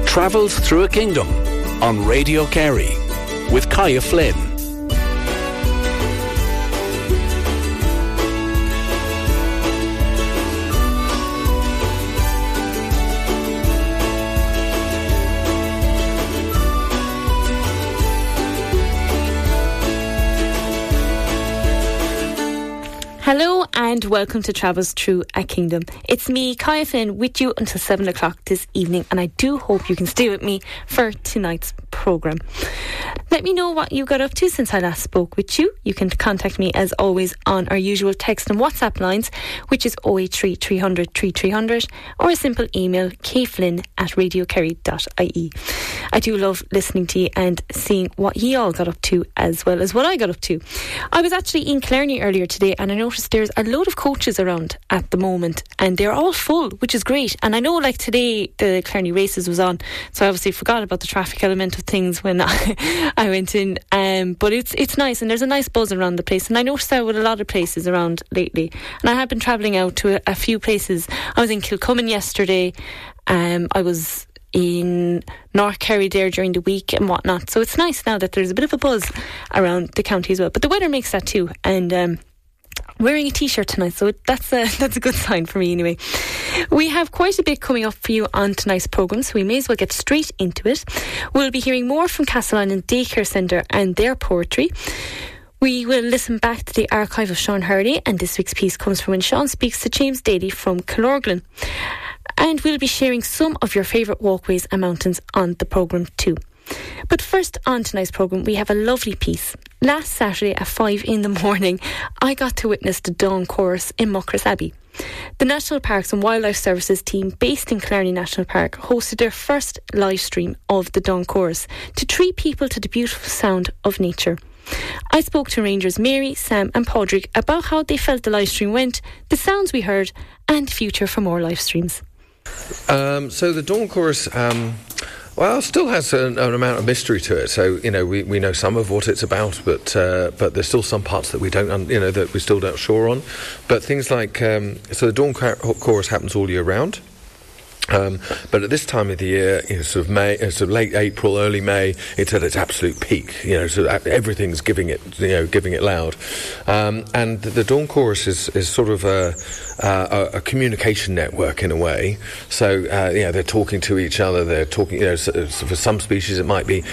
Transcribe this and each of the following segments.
Travels Through a Kingdom on Radio Kerry with Kaya Flynn. Hello and welcome to Travels Through a Kingdom. It's me, Kaya Flynn, with you until 7 o'clock this evening, and I do hope you can stay with me for tonight's programme. Let me know what you got up to since I last spoke with you. You can contact me as always on our usual text and WhatsApp lines, which is 083 300 3300, or a simple email, kflynn@radiokerry.ie. I do love listening to you and seeing what ye all got up to as well as what I got up to. I was actually in Clarny earlier today and I noticed there's a load of coaches around at the moment and they're all full, which is great. And I know like today the Clarny races was on, so I obviously forgot about the traffic element of things when I went in, but it's nice and there's a nice buzz around the place, and I noticed that with a lot of places around lately. And I have been travelling out to a few places. I was in Kilcummin yesterday, I was in North Kerry there during the week and whatnot, so it's nice now that there's a bit of a buzz around the county as well, but the weather makes that too. And wearing a t-shirt tonight, so that's a good sign for me anyway. We have quite a bit coming up for you on tonight's programme, so we may as well get straight into it. We'll be hearing more from Castleinane Daycare Centre and their poetry. We will listen back to the archive of Sean Hurley, and this week's piece comes from when Sean speaks to James Daly from Killorglin. And we'll be sharing some of your favourite walkways and mountains on the programme too. But first, on tonight's programme, we have a lovely piece. Last Saturday at 5 in the morning, I got to witness the dawn chorus in Muckross Abbey. The National Parks and Wildlife Services team based in Killarney National Park hosted their first live stream of the dawn chorus to treat people to the beautiful sound of nature. I spoke to Rangers Mary, Sam and Padraig about how they felt the live stream went, the sounds we heard and the future for more live streams. So the dawn chorus still has an amount of mystery to it. So, you know, we know some of what it's about, but there's still some parts that we don't, that we still not sure on. But things like, so the dawn chorus happens all year round. But at this time of the year, sort of May, sort of late April, early May, it's at its absolute peak. So everything's giving it loud. And the dawn chorus is sort of a communication network in a way. So they're talking to each other. They're talking. For some species, it might be,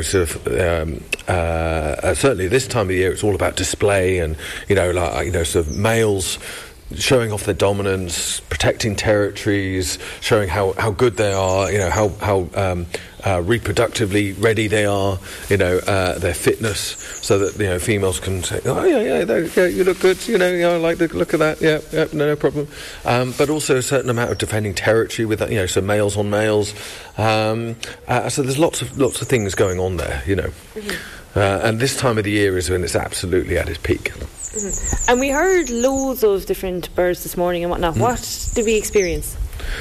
certainly this time of year, it's all about display and sort of males showing off their dominance, protecting territories, showing how good they are, how reproductively ready they are, their fitness, so that females can say, oh yeah, you look good, I like the look of that, yeah, no problem. But also a certain amount of defending territory with that, so males on males. So there's lots of things going on there, Mm-hmm. And this time of the year is when it's absolutely at its peak. Mm-hmm. And we heard loads of different birds this morning and whatnot. What did we experience?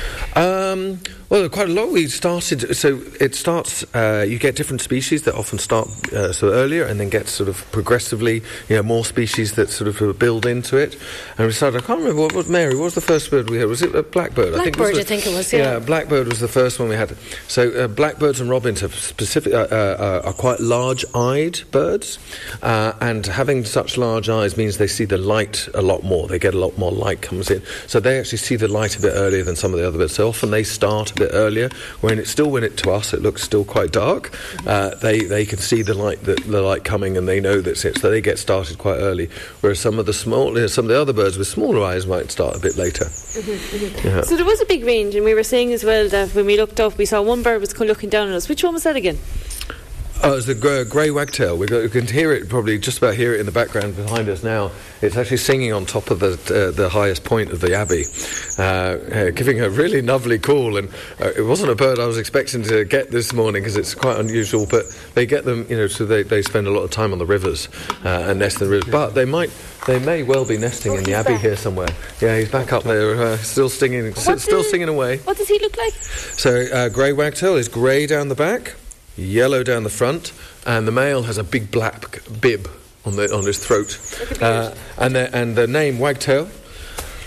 Well, quite a lot. We started, so it starts, you get different species that often start earlier and then get sort of progressively, more species that sort of build into it. And we started, I can't remember, what was the first bird we had? Was it a blackbird? I think it was, yeah. Yeah, blackbird was the first one we had. So blackbirds and robins are quite large-eyed birds, and having such large eyes means they see the light a lot more. They get a lot more light comes in. So they actually see the light a bit earlier than some of the other birds. So often they start a bit earlier, when to us it looks still quite dark. They can see the light coming, and they know that's it, so they get started quite early. Whereas some of the other birds with smaller eyes might start a bit later. Mm-hmm, mm-hmm. Yeah. So there was a big range, and we were saying as well that when we looked up, we saw one bird was looking down on us. Which one was that again? Oh, it's the grey wagtail. We can hear it, probably just about hear it in the background behind us now. It's actually singing on top of the highest point of the abbey, giving a really lovely call. And it wasn't a bird I was expecting to get this morning because it's quite unusual. But they get them, so they spend a lot of time on the rivers and nest in the rivers. But they may well be nesting in the abbey here somewhere. Yeah, he's back up there, still singing away. What does he look like? So grey wagtail is grey down the back, yellow down the front, and the male has a big black bib on his throat. And the name wagtail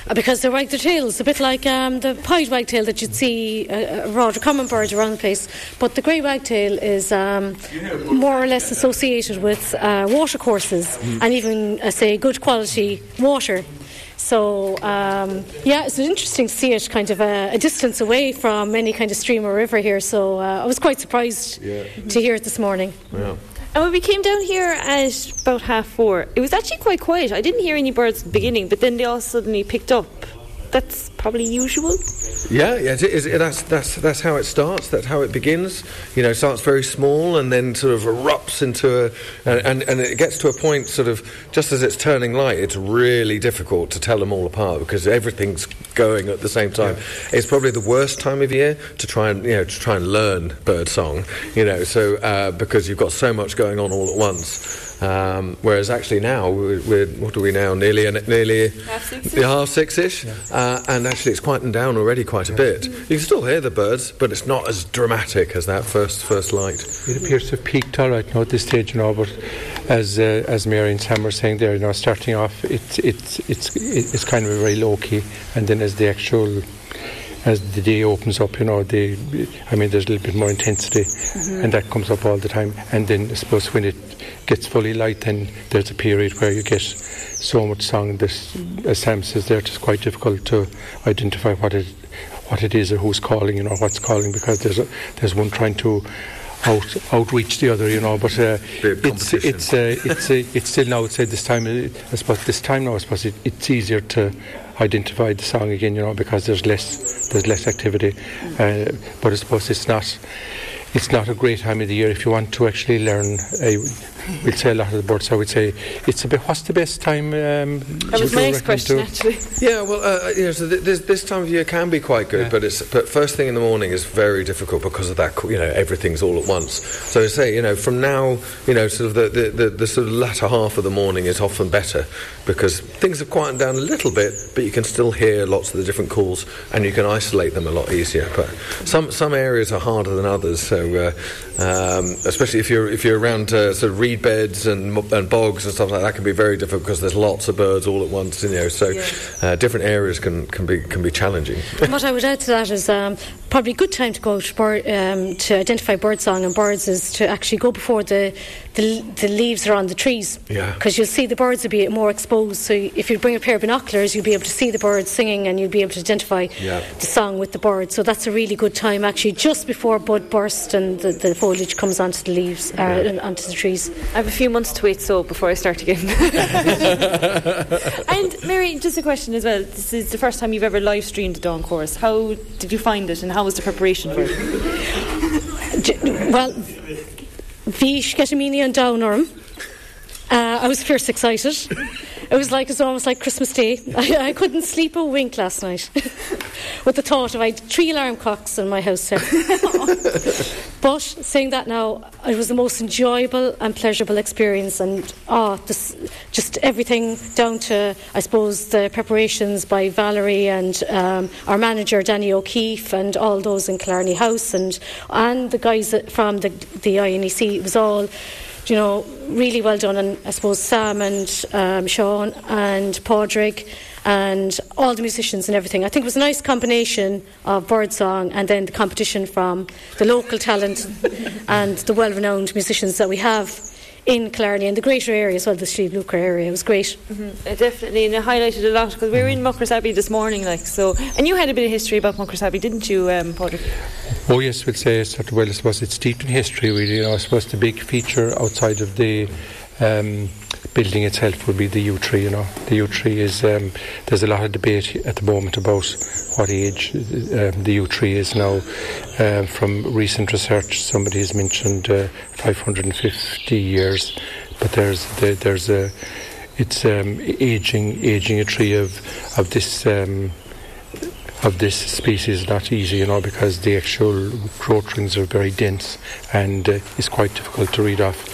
because they wag their tails, a bit like the pied wagtail that you'd see, a rather common bird around the place. But the grey wagtail is more or less associated with water courses and even, say, good quality water. So, it's interesting to see it kind of a distance away from any kind of stream or river here. So I was quite surprised to hear it this morning. Yeah. And when we came down here at about 4:30, it was actually quite quiet. I didn't hear any birds at the beginning, but then they all suddenly picked up. That's probably usual. Yeah, that's how it starts. That's how it begins. Starts very small and then sort of erupts into and it gets to a point sort of just as it's turning light. It's really difficult to tell them all apart because everything's going at the same time. Yeah. It's probably the worst time of year to try and learn bird song. So because you've got so much going on all at once. Whereas actually now we're what are we now? Nearly 6:30ish, and actually it's quietened down already quite a bit. You can still hear the birds, but it's not as dramatic as that first light. It appears to have peaked all right now at this stage, but as Mary and Sam were saying there, starting off it's kind of a very low key, and then as the day opens up, there's a little bit more intensity, and that comes up all the time. And then I suppose when it gets fully light, then there's a period where you get so much song that, as Sam says there, it's quite difficult to identify what it is or who's calling, what's calling, because there's one trying to outreach the other, but it's still now. It's this time. I suppose it's easier to identify the song again, because there's less activity. But I suppose it's not a great time of the year if you want to actually learn. We'll say a lot of the birds. I would say it's a bit. What's the best time? That was my next question, actually. Yeah, well, so this time of year can be quite good, but first thing in the morning is very difficult because of that. Everything's all at once. So I say, from now, sort of the sort of latter half of the morning is often better because things have quietened down a little bit, but you can still hear lots of the different calls and you can isolate them a lot easier. But some areas are harder than others. So especially if you're around sort of reed beds and bogs and stuff like that, can be very difficult because there's lots of birds all at once. So different areas can be challenging. What I would add to that is probably a good time to go to identify birdsong and birds is to actually go before the leaves are on the trees, because you'll see the birds will be more exposed. So if you bring a pair of binoculars, you'll be able to see the birds singing and you'll be able to identify the song with the birds. So that's a really good time, actually, just before bud burst and the foliage comes onto the leaves, onto the trees. I have a few months to wait before I start again. And Mary, just a question as well. This is the first time you've ever live streamed the Dawn Chorus. How did you find it and how was the preparation for it? Well, Vish Gatamini and Downarm. I was fierce excited. It was almost like Christmas Day. I couldn't sleep a wink last night with the thought of I had 3 alarm clocks in my house there. But saying that now, it was the most enjoyable and pleasurable experience, and just everything down to, I suppose, the preparations by Valerie and our manager Danny O'Keefe and all those in Killarney House and the guys from the INEC. It was all, really well done, and I suppose Sam and Sean and Padraig and all the musicians and everything. I think it was a nice combination of birdsong and then the competition from the local talent and the well-renowned musicians that we have in Killarney and the greater area as well, the Slieve Lucre area. It was great. Definitely, and it highlighted a lot because we were in Muckross Abbey this morning, and you had a bit of history about Muckross Abbey, didn't you, Padraig? Oh yes, we'll say sort of, well, I suppose it's steeped in history really. I suppose the big feature outside of the building itself would be the yew tree. The yew tree is there's a lot of debate at the moment about what age the yew tree is now. From recent research, somebody has mentioned 550 years, but it's aging a tree of this species is not easy, because the actual growth rings are very dense, and it's quite difficult to read off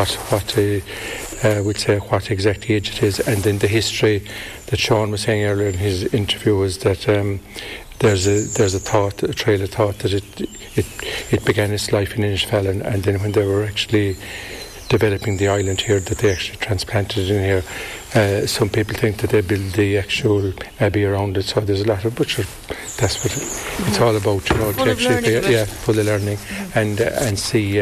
what exact age it is. And then the history that Sean was saying earlier in his interview was that there's a trail of thought that it began its life in Innisfallen, and then when they were actually developing the island here, that they actually transplanted it in here. Some people think that they build the actual abbey around it, so there's a lot of butcher. That's what it's all about, you know, full to of actually learning, full of learning, and see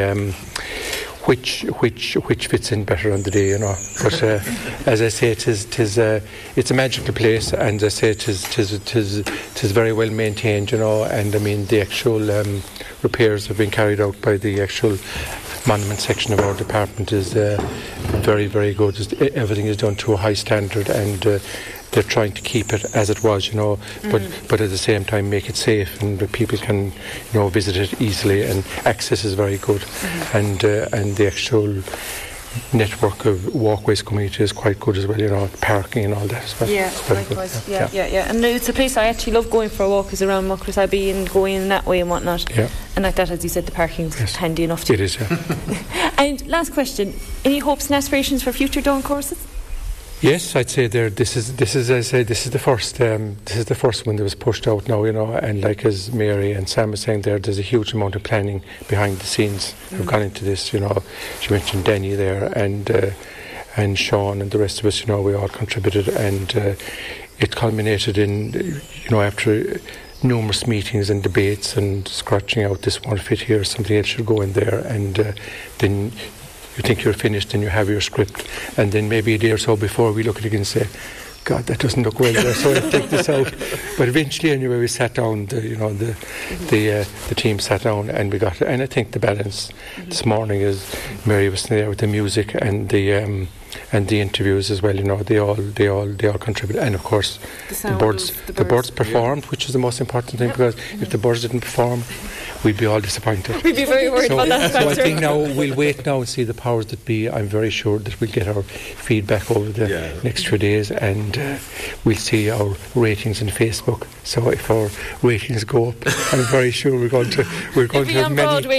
which fits in better on the day, you know. But as I say, it's a magical place, and as I say, tis very well maintained, you know. And I mean, the actual repairs have been carried out by the actual monument section of our department is very, very good. Everything is done to a high standard, and they're trying to keep it as it was, you know, but at the same time make it safe, and that people can, you know, visit it easily, and access is very good, and the actual network of walkways coming to is quite good as well, you know, parking and all that as well. Yeah, likewise. Yeah. And it's a place I actually love going for a walk, is around Muckross Abbey and going in that way and whatnot. Yeah. And like that, as you said, the parking's handy enough too. It is, yeah. And last question, any hopes and aspirations for future dawn courses? Yes, I'd say this is the first one that was pushed out now, you know, and like as Mary and Sam were saying there's a huge amount of planning behind the scenes who've gone into this, you know. She mentioned Danny there, and Sean and the rest of us, you know, we all contributed, and it culminated in, you know, after numerous meetings and debates and scratching out, this won't fit here, something else should go in there, and then you think you're finished and you have your script, and then maybe a day or so before we look at it and say, God, that doesn't look well there, so I'll take this out. But eventually, anyway, we sat down, the team sat down, and we got it. And I think the balance this morning is Mary was there with the music and the interviews as well, you know, they all contribute, and of course the birds performed, which is the most important thing, because if the birds didn't perform, we'd be all disappointed. We'd be very worried about that factor. So I think now we'll wait now and see the powers that be. I'm very sure that we'll get our feedback over the next few days, and we'll see our ratings on Facebook. So if our ratings go up, I'm very sure we're going to have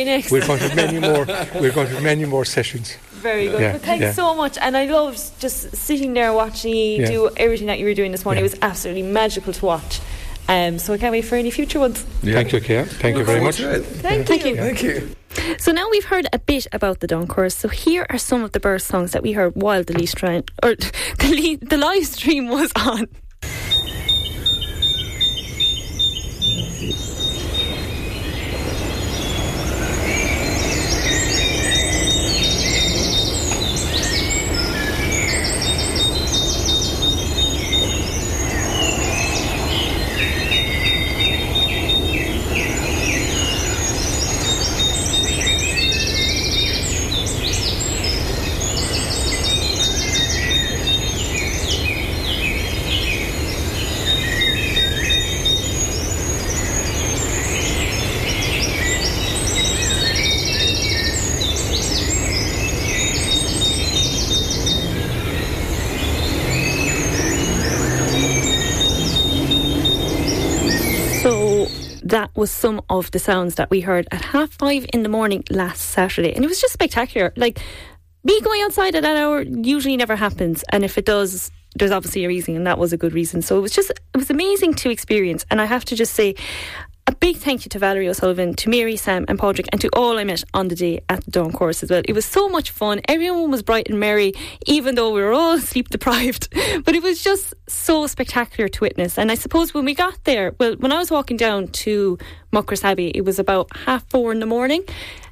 many more sessions. Very good. Yeah, but thanks so much. And I loved just sitting there watching you do everything that you were doing this morning. It was absolutely magical to watch. So I can't wait for any future ones. Yeah. Thank you, Kate. Thank you very much. Thank you. So now we've heard a bit about the dawn chorus. So here are some of the bird songs that we heard while the live stream was on. That was some of the sounds that we heard at 5:30 in the morning last Saturday, and it was just spectacular. Like, me going outside at that hour usually never happens, and if it does, there's obviously a reason, and that was a good reason. So it was amazing to experience, and I have to just say a big thank you to Valerie O'Sullivan, to Mary, Sam and Padraig, and to all I met on the day at the dawn chorus as well. It was so much fun. Everyone was bright and merry, even though we were all sleep deprived. But it was just so spectacular to witness. And I suppose when we got there, well, when I was walking down to Muckross Abbey, it was about 4:30 in the morning.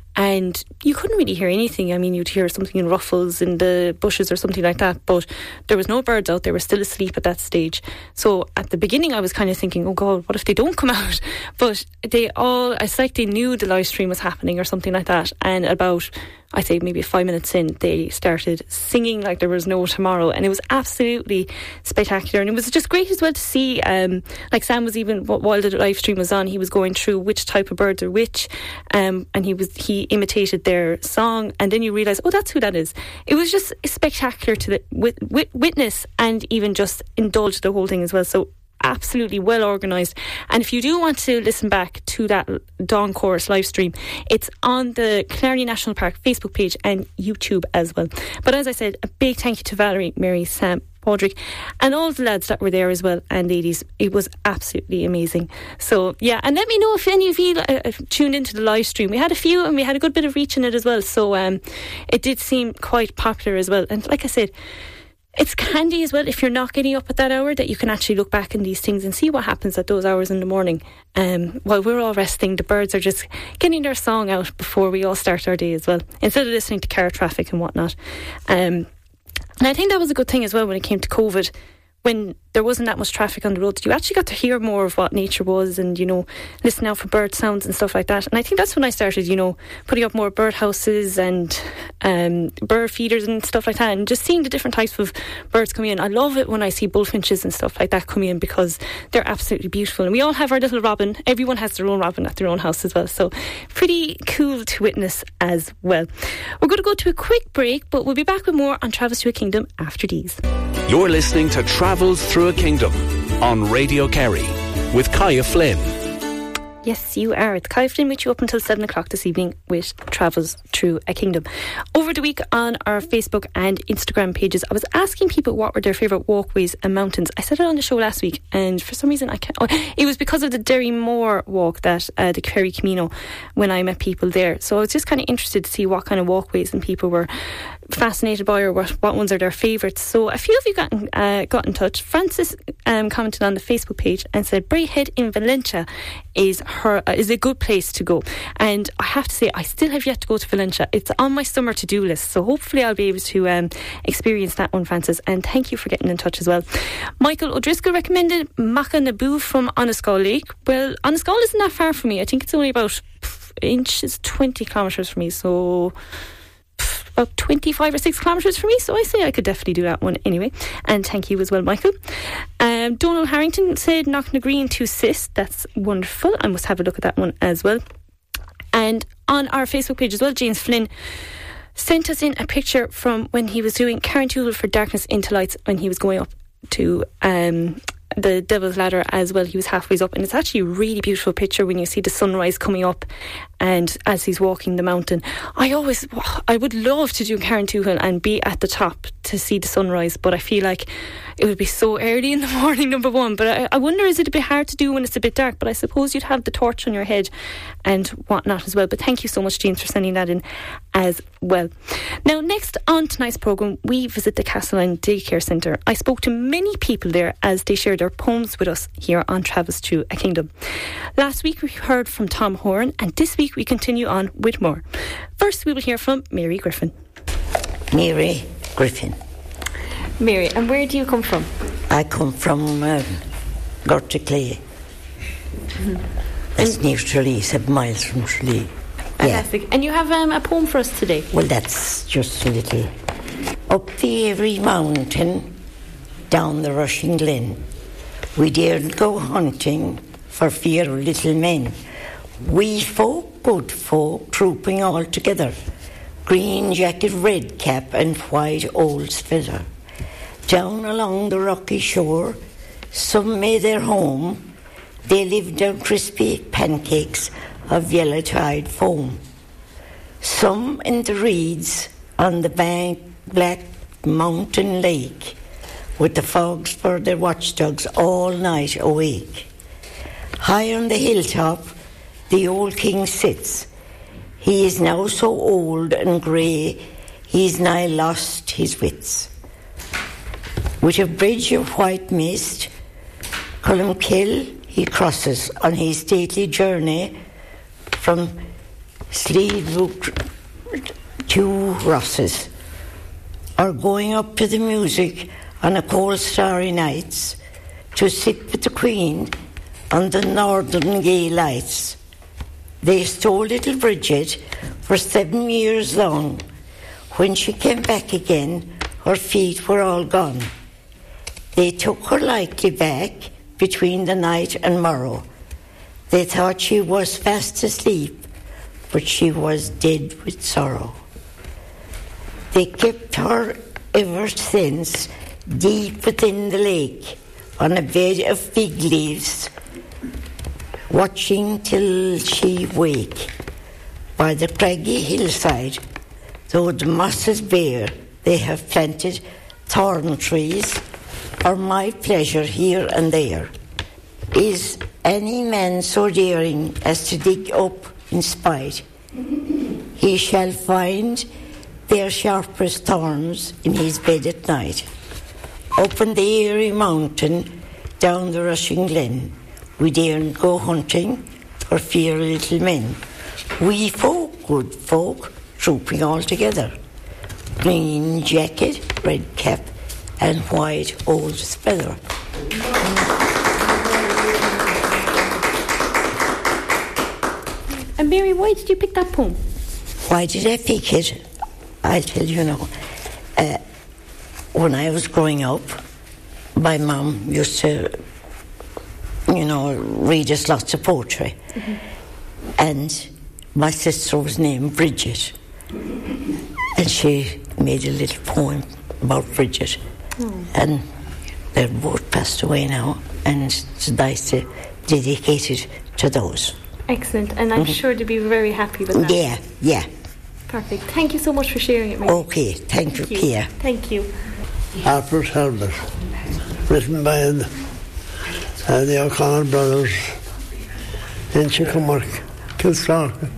And you couldn't really hear anything. I mean, you'd hear something in ruffles in the bushes or something like that, but there was no birds out. They were still asleep at that stage. So at the beginning I was kind of thinking, oh God, what if they don't come out? But it's like they knew the live stream was happening or something like that. And about, I say maybe 5 minutes in, they started singing like there was no tomorrow, and it was absolutely spectacular. And it was just great as well to see, like Sam was even, while the live stream was on, he was going through which type of birds are which, and he imitated their song, and then you realise, oh, that's who that is. It was just spectacular to witness and even just indulge the whole thing as well. So absolutely well organised. And if you do want to listen back to that dawn chorus live stream, it's on the Killarney National Park Facebook page and YouTube as well. But as I said, a big thank you to Valerie, Mary, Sam Padraig, and all the lads that were there as well, and ladies. It was absolutely amazing. So yeah, and let me know if any of you tuned into the live stream. We had a few, and we had a good bit of reach in it as well. So it did seem quite popular as well. And like I said, it's handy as well if you're not getting up at that hour, that you can actually look back in these things and see what happens at those hours in the morning. While we're all resting, the birds are just getting their song out before we all start our day as well, instead of listening to car traffic and whatnot. And I think that was a good thing as well when it came to COVID. When there wasn't that much traffic on the roads, you actually got to hear more of what nature was, and, you know, listen out for bird sounds and stuff like that. And I think that's when I started, you know, putting up more bird houses and bird feeders and stuff like that, and just seeing the different types of birds coming in. I love it when I see bullfinches and stuff like that coming in, because they're absolutely beautiful. And we all have our little robin. Everyone has their own robin at their own house as well. So pretty cool to witness as well. We're going to go to a quick break, but we'll be back with more on Travels Through a Kingdom after these. You're listening to Travels Through a Kingdom on Radio Kerry with Kaya Flynn. Yes, you are. It's Kaya Flynn with you up until 7 o'clock this evening with Travels Through a Kingdom. Over the week on our Facebook and Instagram pages, I was asking people what were their favourite walkways and mountains. I said it on the show last week, and for some reason I can't. It was because of the Derrymore walk, that the Kerry Camino, when I met people there. So I was just kind of interested to see what kind of walkways and people were fascinated by, or what ones are their favourites. So a few of you got in touch. Frances commented on the Facebook page and said Braehead in Valencia is a good place to go, and I have to say I still have yet to go to Valencia. It's on my summer to-do list, so hopefully I'll be able to experience that one, Francis, and thank you for getting in touch as well. Michael O'Driscoll recommended Machanabu from Onascaul Lake. Well, Onascaul isn't that far from me. I think it's only about 20 kilometres from me, so about 25 or 6 kilometres from me, so I say I could definitely do that one anyway. And thank you as well, Michael. Donald Harrington said Knocknagreen to Sis. That's wonderful. I must have a look at that one as well. And on our Facebook page as well, James Flynn sent us in a picture from when he was doing Carrauntoohil for Darkness into Lights, when he was going up to the Devil's Ladder as well. He was halfway up, and it's actually a really beautiful picture when you see the sunrise coming up and as he's walking the mountain. I would love to do Carrauntoohil and be at the top to see the sunrise, but I feel like it would be so early in the morning, number one. But I wonder, is it a bit hard to do when it's a bit dark? But I suppose you'd have the torch on your head and whatnot as well. But thank you so much, James, for sending that in as well. Now, next on tonight's programme, we visit the Castleline Daycare Centre. I spoke to many people there as they shared their poems with us here on Travels Through a Kingdom. Last week we heard from Tom Horan, and this week we continue on with more. First, we will hear from Mary Griffin. Mary Griffin. Mary, and where do you come from? I come from Gorticlay. That's near Tralee, 7 miles from Tralee. Fantastic. Yeah. And you have a poem for us today? Well, that's just a little. Up the Avery Mountain, down the rushing glen, we dared go hunting for fear of little men. Wee folk, good folk, trooping all together, green jacket, red cap, and white owl's feather. Down along the rocky shore, some made their home. They lived on crispy pancakes of yellow-tide foam. Some in the reeds on the black mountain lake, with the fogs for their watchdogs all night awake. High on the hilltop, the old king sits. He is now so old and grey, he's nigh lost his wits. With a bridge of white mist, Columkill he crosses on his stately journey from Sleadbrook to Rosses, or going up to the music on a cold starry nights to sit with the Queen on the northern gay lights. They stole little Bridget for 7 years long. When she came back again, her feet were all gone. They took her lightly back between the night and morrow. They thought she was fast asleep, but she was dead with sorrow. They kept her ever since deep within the lake, on a bed of fig leaves, watching till she wake. By the craggy hillside, though the moss is bare, they have planted thorn trees for my pleasure here and there. Is any man so daring as to dig up in spite? He shall find their sharpest thorns in his bed at night. Up on the airy mountain, down the rushing glen, we daren't go hunting for fear of little men. We folk, good folk, trooping all together, green jacket, red cap, and white old feather. And Mary, why did you pick that poem? Why did I pick it? I'll tell you now. When I was growing up, my mum used to, read us lots of poetry. Mm-hmm. And my sister was named Bridget. And she made a little poem about Bridget. Mm. And they're both passed away now. And it's nice to dedicate it to those. Excellent. And I'm sure they'll be very happy with that. Yeah. Perfect. Thank you so much for sharing it, Mary. Okay, thank you, Pierre. Thank you. Harper's Herbert, written by the O'Connor brothers in Chickamauga, Kilsark.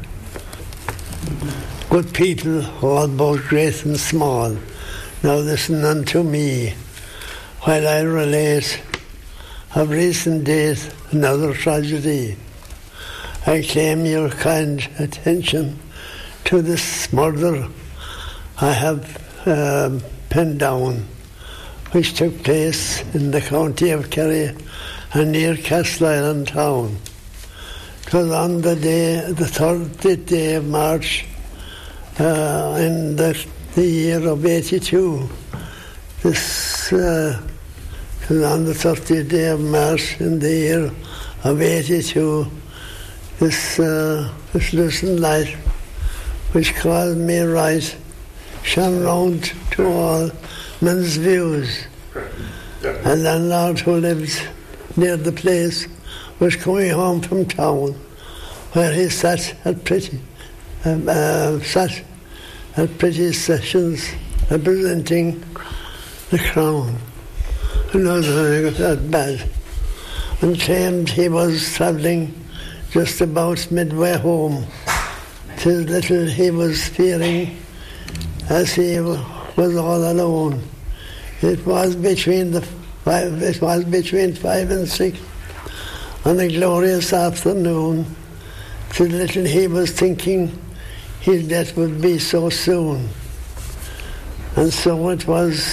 Good people, all both great and small, now listen unto me, while I relate of recent days another tragedy. I claim your kind attention to this murder I have penned down, which took place in the county of Kerry and near Castleisland town. 'Twas on the 30th day of March in the year of 82. This was on the 30th day of March in the year of 82. This lucent light, which called me right, shone round to all men's views. A landlord who lived near the place was coming home from town, where he sat at pretty sessions representing the Crown. Another that bad, and claimed he was travelling just about midway home. 'Tis little he was fearing, as he was all alone. It was between 5 and 6 on a glorious afternoon. 'Tis little he was thinking his death would be so soon. And so it was.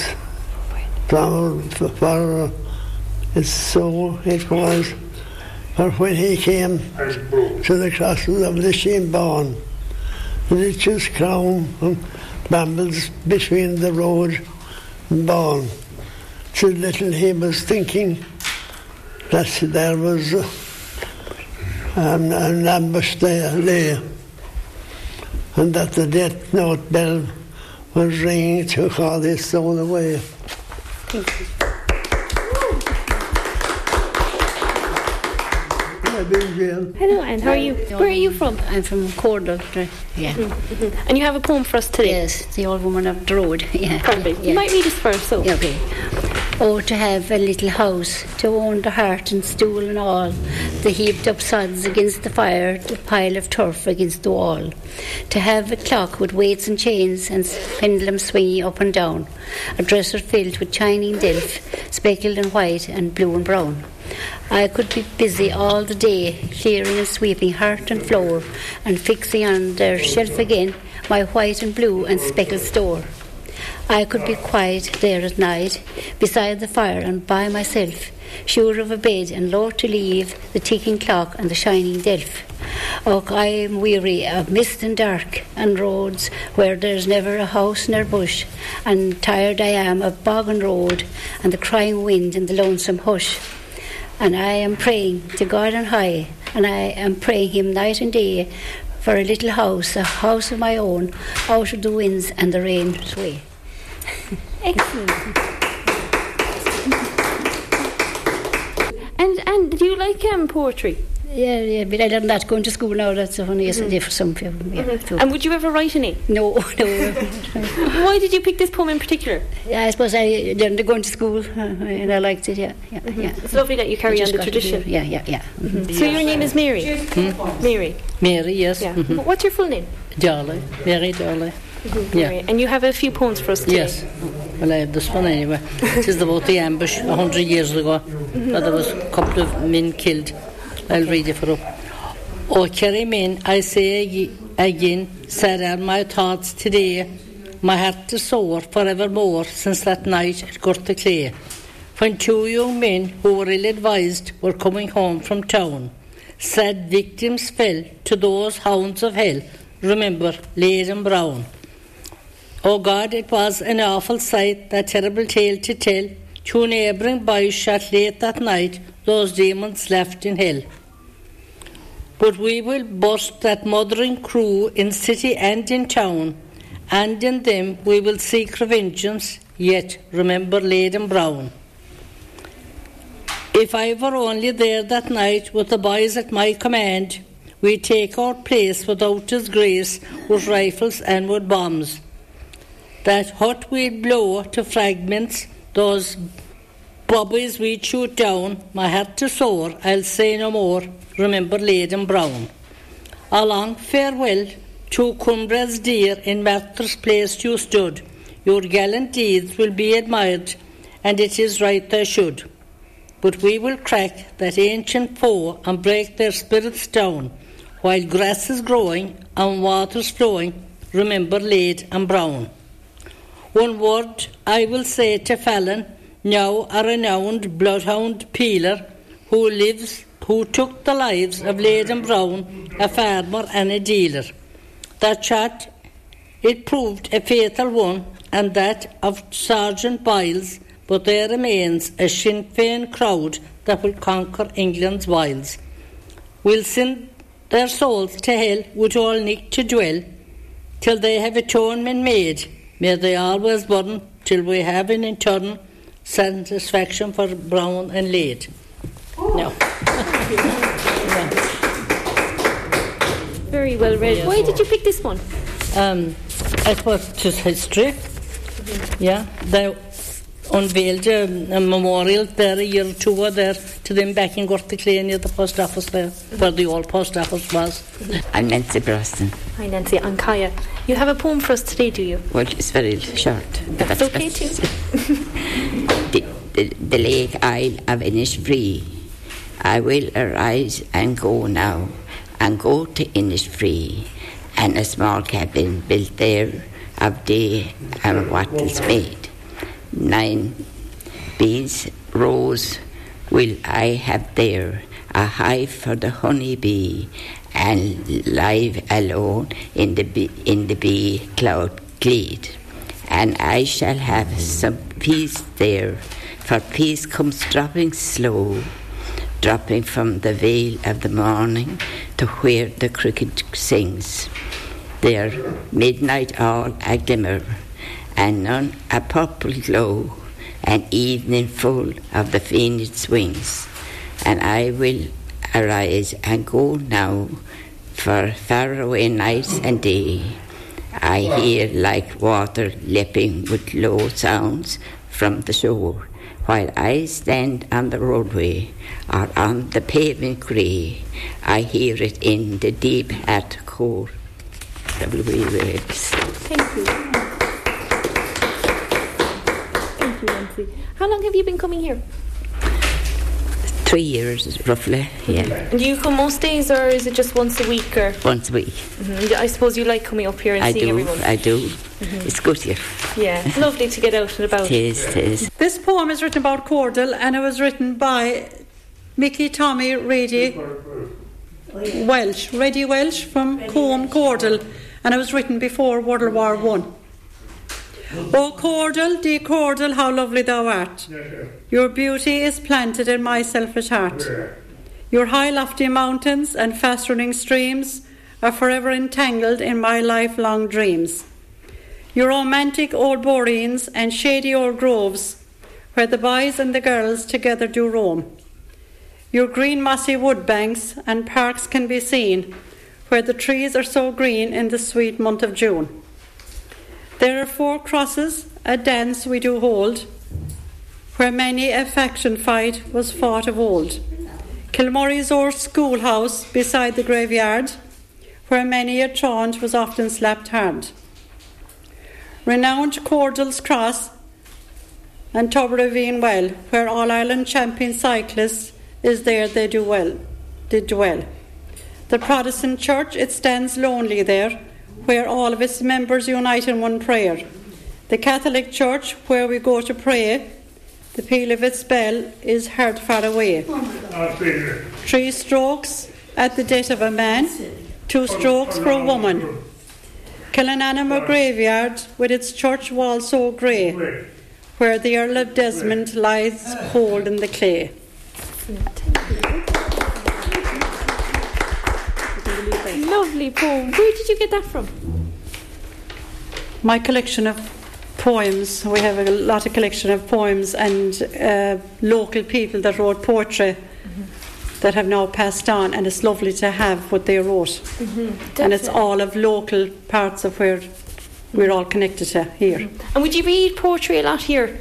For when he came to the crosses of the Sheenbawn, the richest crown and brambles between the road and bawn, so little he was thinking that there was an ambush there lay, and that the death note bell was ringing to call his soul away. Thank you. Hello, Anne. How are you? Where are you from? I'm from Cordal. Yeah. Mm-hmm. And you have a poem for us today? Yes, The Old Woman of the Road. Yeah. Perfect. You might read it first, so. Yeah, okay. Oh, to have a little house, to own the hearth and stool and all, the heaped up sods against the fire, the pile of turf against the wall. To have a clock with weights and chains and pendulum swinging up and down, a dresser filled with shining delf, speckled and white and blue and brown. I could be busy all the day, clearing and sweeping hearth and floor, and fixing on their shelf again my white and blue and speckled store. I could be quiet there at night, beside the fire and by myself, sure of a bed and loth to leave the ticking clock and the shining delf. Oh, I am weary of mist and dark and roads where there's never a house nor bush, and tired I am of bog and road and the crying wind and the lonesome hush. And I am praying to God on high, and I am praying him night and day for a little house, a house of my own, out of the winds and the rain's way. Excellent. And do you like poetry? Yeah, but I learned that going to school now. That's only yesterday for some people. Yeah, And would you ever write any? No. Why did you pick this poem in particular? Yeah, I suppose I learned going to school and I liked it. Yeah. It's lovely that you carry on the tradition. Yeah. So your name is Mary. Mary. Mary, yes. Yeah. What's your full name? Darley, Mary Darley. Mary. And you have a few poems for us today. Yes. Well, I have this one anyway. It is about the ambush 100 years ago. There was a couple of men killed. I'll read it for you. O Kerry men, I say again, sad are my thoughts today. My heart is sore forevermore since that night at Gortaclay, when 2 young men who were ill-advised were coming home from town. Sad victims fell to those hounds of hell. Remember, Leyden Brown. O God, it was an awful sight, that terrible tale to tell. 2 neighbouring boys shot late that night, those demons left in hell. But we will bust that mothering crew in city and in town, and in them we will seek revengeance, yet remember Leyden Brown. If I were only there that night with the boys at my command, we'd take our place without his grace with rifles and with bombs. That hut we'd blow to fragments, those bobbies we'd shoot down, my heart is sore, I'll say no more, remember Leyden Brown. A long farewell to comrades dear, in Martyr's place you stood. Your gallant deeds will be admired, and it is right they should. But we will crack that ancient foe and break their spirits down, while grass is growing and water's flowing, remember Leyden Brown. One word I will say to Fallon, now a renowned bloodhound peeler, who took the lives of Leyden Brown, a farmer and a dealer. That shot, it proved a fatal one, and that of Sergeant Biles, but there remains a Sinn Féin crowd that will conquer England's wiles. We'll send their souls to hell with all nick to dwell, till they have atonement made. May they always burn till we have an eternal satisfaction for Brown and Leyden. No. Very well read. Why did you pick this one? I suppose it was history. Yeah, they unveiled a memorial there a year or two ago there to them back in Gortaclay near the post office there, where the old post office was. I'm Nancy Brosnan. Hi Nancy, I'm Kaya. You have a poem for us today, do you? Well, it's very short. That's okay too. The lake isle of Innisfree. I will arise and go now, and go to Innisfree, and a small cabin built there of day and wattles made. 9 bees rose will I have there, a hive for the honey bee, and live alone in the bee cloud glade. And I shall have some peace there, for peace comes dropping slow, dropping from the veil of the morning to where the cricket sings. There midnight all a glimmer, and none a purple glow, an evening full of the phoenix wings. And I will arise and go now, for faraway nights and day I hear like water leaping with low sounds from the shore, while I stand on the roadway or on the pavement grey. I hear it in the deep heart core. W. Waves. Thank you. Thank you, Nancy. How long have you been coming here? 3 years, roughly, yeah. Do you come most days, or is it just once a week? Or Once a week. Mm-hmm. I suppose you like coming up here and seeing everyone. I do. Mm-hmm. It's good here. Yeah, it's lovely to get out and about. It is. This poem is written about Cordell, and it was written by Mickey Tommy Reddy Welsh from Combe, Cordell, and it was written before World War I. O Cordell, dear Cordell, how lovely thou art. Your beauty is planted in my selfish heart. Your high lofty mountains and fast running streams are forever entangled in my lifelong dreams. Your romantic old boreens and shady old groves, where the boys and the girls together do roam. Your green mossy wood banks and parks can be seen, where the trees are so green in the sweet month of June. There are 4 crosses, a dance we do hold, where many a faction fight was fought of old. Kilmurray's old schoolhouse beside the graveyard, where many a truant was often slapped hard. Renowned Cordell's Cross and Tubberravine Well, where All Ireland champion cyclists is there they did dwell. The Protestant church, it stands lonely there, where all of its members unite in one prayer. The Catholic church, where we go to pray, the peal of its bell is heard far away. 3 strokes at the death of a man, 2 strokes for a woman. Killananama graveyard, with its church wall so grey, where the Earl of Desmond lies cold in the clay. Lovely poem. Where did you get that from? My collection of poems. We have a lot of collection of poems and local people that wrote poetry that have now passed on, and it's lovely to have what they wrote. And it's all of local parts of where we're all connected to here. And would you read poetry a lot here?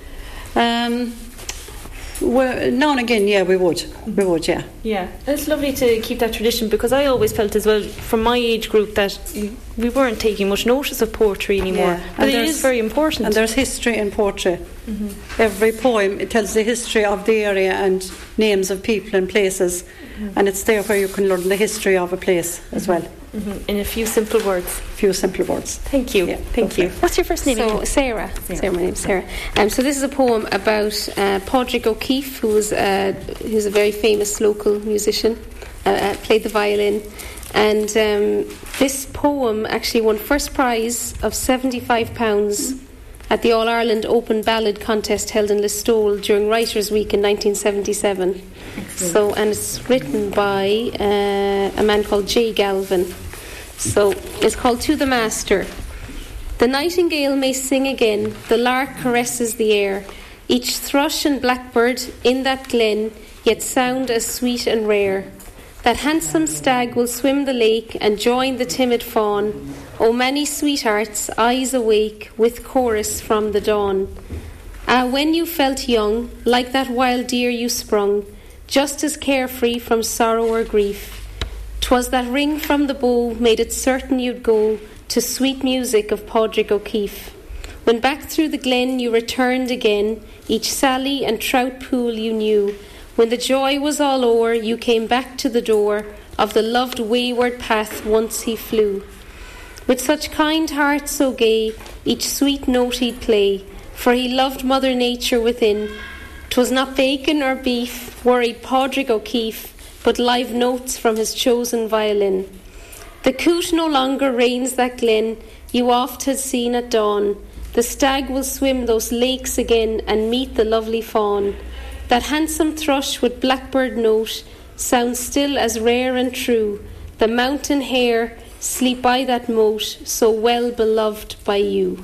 Well, now and again, yeah, we would, yeah. Yeah, it's lovely to keep that tradition, because I always felt as well from my age group that we weren't taking much notice of poetry anymore. Yeah. But it is very important. And there's history in poetry. Every poem, it tells the history of the area and names of people and places, and it's there where you can learn the history of a place as well. In a few simple words. Thank you. Yeah, Thank you. What's your first name? So, Sarah. My name's Sarah. So this is a poem about Padraig O'Keeffe, who's a very famous local musician, played the violin. And this poem actually won first prize of £75 at the All Ireland Open Ballad Contest held in Listowel during Writers' Week in 1977. So, and it's written by a man called Jay Galvin. So it's called To the Master. The nightingale may sing again, the lark caresses the air, each thrush and blackbird in that glen yet sound as sweet and rare. That handsome stag will swim the lake and join the timid fawn. O many sweethearts, eyes awake with chorus from the dawn. Ah, when you felt young, like that wild deer you sprung, just as carefree from sorrow or grief. 'Twas that ring from the bow made it certain you'd go to sweet music of Padraig O'Keeffe. When back through the glen you returned again, each sally and trout pool you knew. When the joy was all o'er, you came back to the door of the loved wayward path once he flew. With such kind heart so gay, each sweet note he'd play, for he loved Mother Nature within. 'Twas not bacon or beef worried Padraig O'Keeffe, but live notes from his chosen violin. The coot no longer reigns that glen you oft had seen at dawn. The stag will swim those lakes again and meet the lovely fawn. That handsome thrush with blackbird note sounds still as rare and true. The mountain hare sleep by that moat so well beloved by you.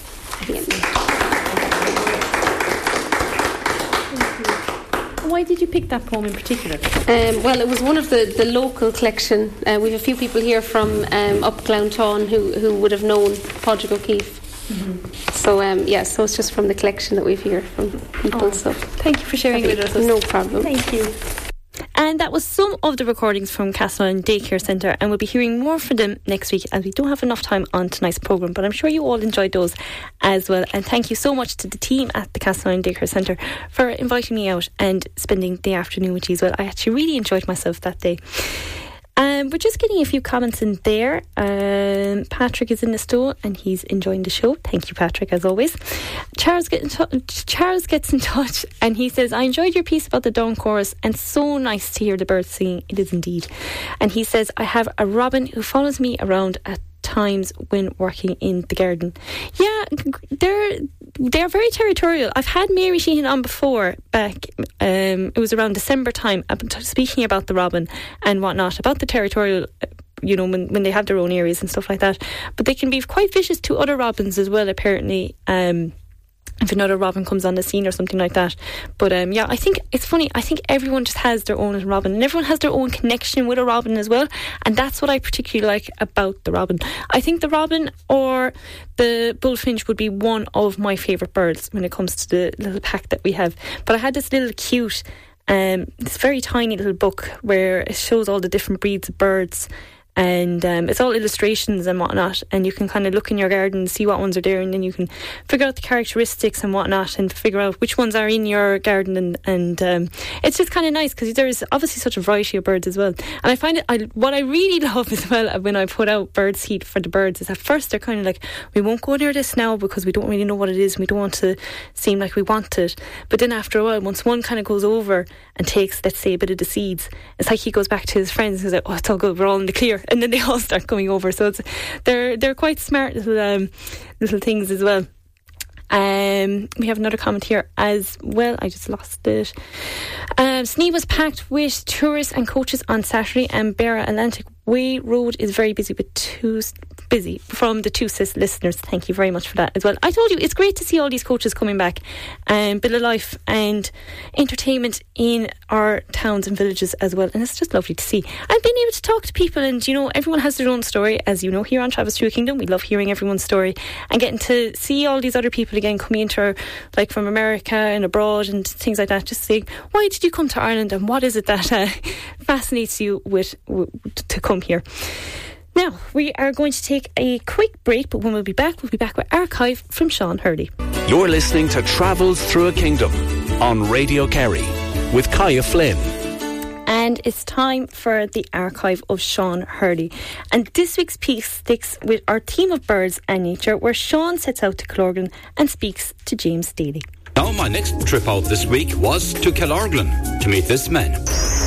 Why did you pick that poem in particular? Well, it was one of the local collection. We have a few people here from up Glounthaune who would have known Padraig O'Keeffe. So so it's just from the collection that we've here from people. So thank you for sharing it with us. No problem. Thank you. And that was some of the recordings from Castleknock Daycare Centre, and we'll be hearing more from them next week, as we don't have enough time on tonight's programme, but I'm sure you all enjoyed those as well. And thank you so much to the team at the Castleknock Daycare Centre for inviting me out and spending the afternoon with you as well. I actually really enjoyed myself that day. We're just getting a few comments in there. Patrick is in the stool and he's enjoying the show. Thank you, Patrick, as always. Charles gets in touch and he says, I enjoyed your piece about the dawn chorus and so nice to hear the birds singing. It is indeed. And he says, I have a robin who follows me around at times when working in the garden. Yeah, they're very territorial. I've had Mary Sheehan on before back, it was around December time, speaking about the robin and whatnot, about the territorial, when they have their own areas and stuff like that. But they can be quite vicious to other robins as well, apparently. if another robin comes on the scene or something like that. But yeah, I think it's funny. I think everyone just has their own robin, and everyone has their own connection with a robin as well. And that's what I particularly like about the robin. I think the robin or the bullfinch would be one of my favourite birds when it comes to the little pack that we have. But I had this little cute, this very tiny little book where it shows all the different breeds of birds. And it's all illustrations and whatnot, and you can kind of look in your garden and see what ones are there, and then you can figure out the characteristics and whatnot, and figure out which ones are in your garden, and it's just kind of nice because there's obviously such a variety of birds as well. And I find it, what I really love as well when I put out bird seed for the birds is at first they're kind of like, we won't go near this now because we don't really know what it is and we don't want to seem like we want it. But then after a while, once one kind of goes over and takes, let's say, a bit of the seeds, it's like he goes back to his friends and he's like, oh, it's all good, we're all in the clear. And then they all start coming over. So they're quite smart little things as well. We have another comment here as well. I just lost it. Sneed was packed with tourists and coaches on Saturday, and Beara Atlantic Way Road is very busy from the two listeners. Thank you very much for that as well. I told you, it's great to see all these coaches coming back and bit of life and entertainment in our towns and villages as well, and it's just lovely to see and being able to talk to people. And everyone has their own story, as you know, here on Travels Through a Kingdom. We love hearing everyone's story and getting to see all these other people again coming into our, like from America and abroad and things like that, just saying, why did you come to Ireland and what is it that fascinates you to come here. Now, we are going to take a quick break, but when we'll be back with Archive from Sean Hurley. You're listening to Travels Through a Kingdom on Radio Kerry with Kaya Flynn. And it's time for the Archive of Sean Hurley. And this week's piece sticks with our theme of birds and nature, where Sean sets out to Killorglin and speaks to James Daly. Now, my next trip out this week was to Killorglin to meet this man.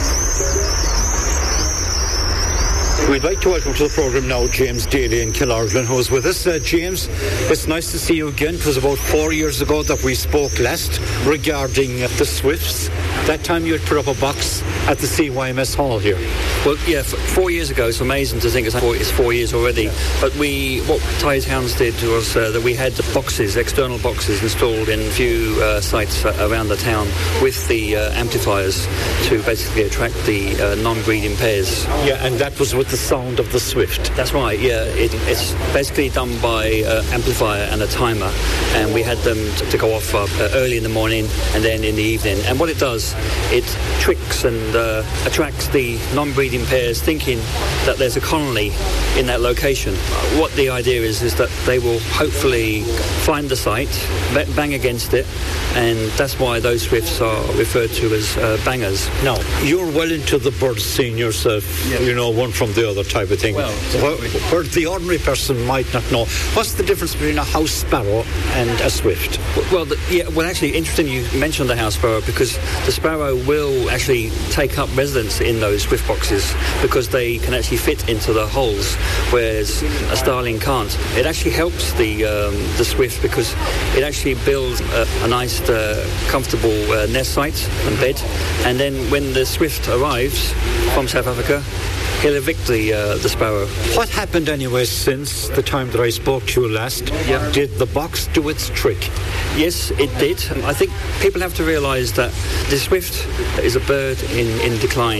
We'd like to welcome to the programme now James Daly in Killorglin, who is with us. James, it's nice to see you again. It was about 4 years ago that we spoke last regarding the swifts. That time you had put up a box at the CYMS Hall here. Well, yeah, 4 years ago. It's amazing to think it's 4 years already. But what Ties Hounds did was that we had external boxes installed in a few sites around the town with the amplifiers to basically attract the non-breeding pairs. Yeah, and that was with the sound of the swift. That's right, yeah. It's basically done by amplifier and a timer, and we had them to go off early in the morning and then in the evening. And what it does, it tricks and attracts the non-breeding pairs, thinking that there's a colony in that location. What the idea is that they will hopefully find the site, bang against it, and that's why those swifts are referred to as bangers. Now, you're well into the bird scene yourself, one from the other type of thing. Well, where the ordinary person might not know. What's the difference between a house sparrow and a swift? Well, actually, interesting you mentioned the house sparrow, because the sparrow will actually take up residence in those swift boxes because they can actually fit into the holes, whereas a starling can't. It actually helps the swift because it actually builds a nice, comfortable nest site and bed, and then when the swift arrives from South Africa, he'll evict the sparrow. What happened anyway since the time that I spoke to you last? Yeah. Did the box do its trick? Yes, it did. I think people have to realise that the swift is a bird in decline.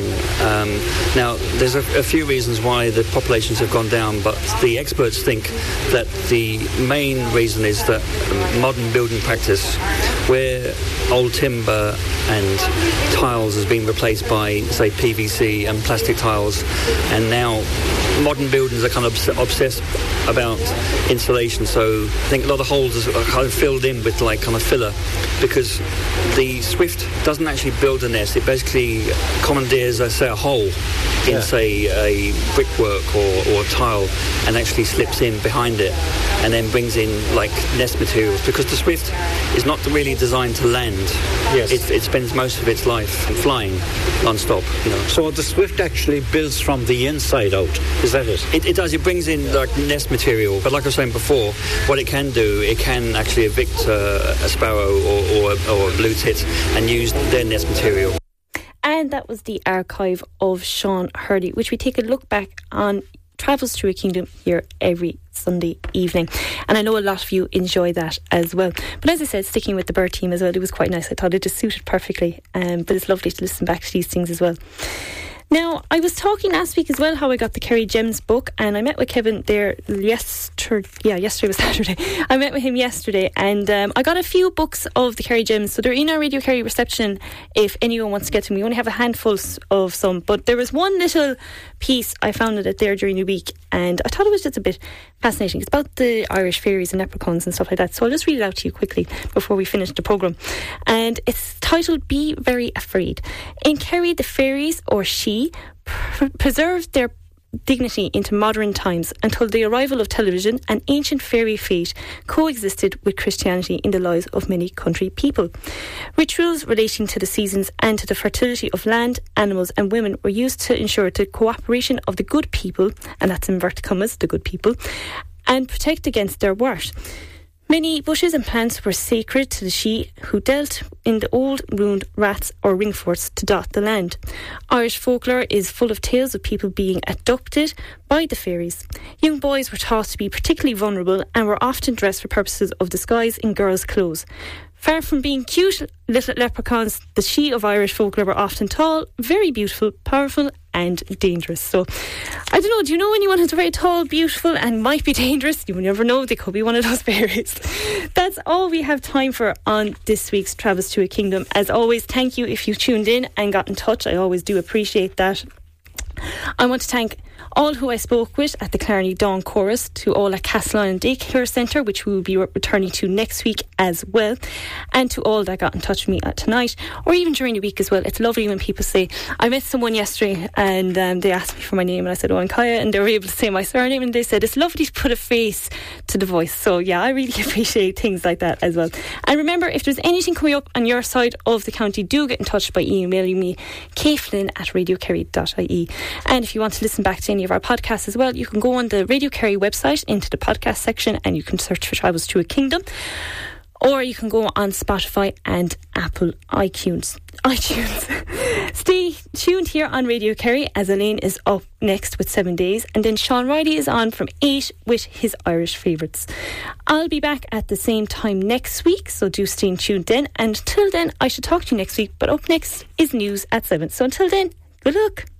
Now, there's a few reasons why the populations have gone down, but the experts think that the main reason is that modern building practice, where old timber and tiles has been replaced by, say, PVC and plastic tiles, and now modern buildings are kind of obsessed about insulation, so I think a lot of holes are kind of filled in with like kind of filler, because the swift doesn't actually build a nest. It basically commandeers, say, a hole in, say, a brickwork or a tile, and actually slips in behind it and then brings in like nest materials, because the swift is not really designed to land. Yes. It spends most of its life flying non-stop. So the swift actually builds from the inside out. Is that it? It does. It brings in like nest material, but like I was saying before, what it can do, it can actually evict a sparrow or a blue tit and use their nest material. And that was the Archive of Sean Hurley, which we take a look back on Travels Through a Kingdom here every Sunday evening. And I know a lot of you enjoy that as well. But as I said, sticking with the bird team as well, it was quite nice. I thought it just suited perfectly. But it's lovely to listen back to these things as well. Now, I was talking last week as well how I got the Kerry Gems book, and I met with Kevin there yesterday was Saturday. I met with him yesterday, and I got a few books of the Kerry Gems, so they're in our Radio Kerry reception if anyone wants to get them. We only have a handful of some, but there was one little piece I found it there during the week, and I thought it was just a bit fascinating. It's about the Irish fairies and leprechauns and stuff like that, so I'll just read it out to you quickly before we finish the programme. And it's titled Be Very Afraid. In Kerry, the fairies, or she, preserved their dignity into modern times until the arrival of television, and ancient fairy fate coexisted with Christianity in the lives of many country people. Rituals relating to the seasons and to the fertility of land, animals and women were used to ensure the cooperation of the good people, and that's inverted commas, the good people, and protect against their worst. Many bushes and plants were sacred to the She, who dealt in the old ruined rats or ringforts to dot the land. Irish folklore is full of tales of people being abducted by the fairies. Young boys were taught to be particularly vulnerable and were often dressed for purposes of disguise in girls' clothes. Far from being cute little leprechauns, the She of Irish folklore were often tall, very beautiful, powerful and dangerous. So, I don't know, do you know anyone who's very tall, beautiful and might be dangerous? You never know, they could be one of those fairies. That's all we have time for on this week's Travels to a Kingdom. As always, thank you if you tuned in and got in touch. I always do appreciate that. I want to thank all who I spoke with at the Clarny Dawn Chorus, to all at Castlelyon Daycare Centre, which we will be returning to next week as well, and to all that got in touch with me tonight, or even during the week as well. It's lovely when people say, I met someone yesterday and they asked me for my name and I said, oh, I'm Kaya, and they were able to say my surname, and they said it's lovely to put a face to the voice. So yeah, I really appreciate things like that as well. And remember, if there's anything coming up on your side of the county, do get in touch by emailing me, kflynn@radiokerry.ie. And if you want to listen back to any of our podcasts as well, you can go on the Radio Kerry website into the podcast section and you can search for Travels to a Kingdom, or you can go on Spotify and Apple iTunes. Stay tuned here on Radio Kerry, as Elaine is up next with 7 Days, and then Sean Riley is on from 8 with his Irish favourites. I'll be back at the same time next week, so do stay tuned then, and until then I should talk to you next week, but up next is news at 7. So until then, good luck.